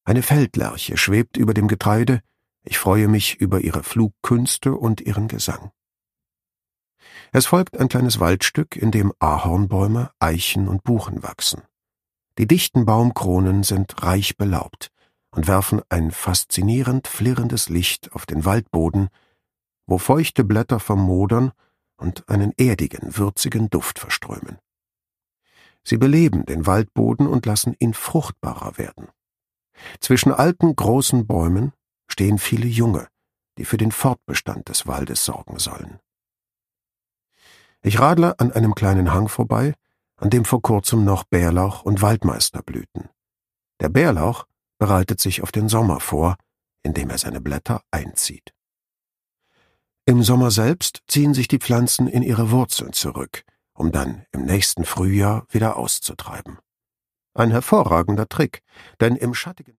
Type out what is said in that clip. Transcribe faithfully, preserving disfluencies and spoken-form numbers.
Eine Feldlerche schwebt über dem Getreide, ich freue mich über ihre Flugkünste und ihren Gesang. Es folgt ein kleines Waldstück, in dem Ahornbäume, Eichen und Buchen wachsen. Die dichten Baumkronen sind reich belaubt und werfen ein faszinierend flirrendes Licht auf den Waldboden, wo feuchte Blätter vermodern und einen erdigen, würzigen Duft verströmen. Sie beleben den Waldboden und lassen ihn fruchtbarer werden. Zwischen alten, großen Bäumen stehen viele junge, die für den Fortbestand des Waldes sorgen sollen. Ich radle an einem kleinen Hang vorbei, an dem vor kurzem noch Bärlauch und Waldmeister blühten. Der Bärlauch bereitet sich auf den Sommer vor, indem er seine Blätter einzieht. Im Sommer selbst ziehen sich die Pflanzen in ihre Wurzeln zurück, um dann im nächsten Frühjahr wieder auszutreiben. Ein hervorragender Trick, denn im schattigen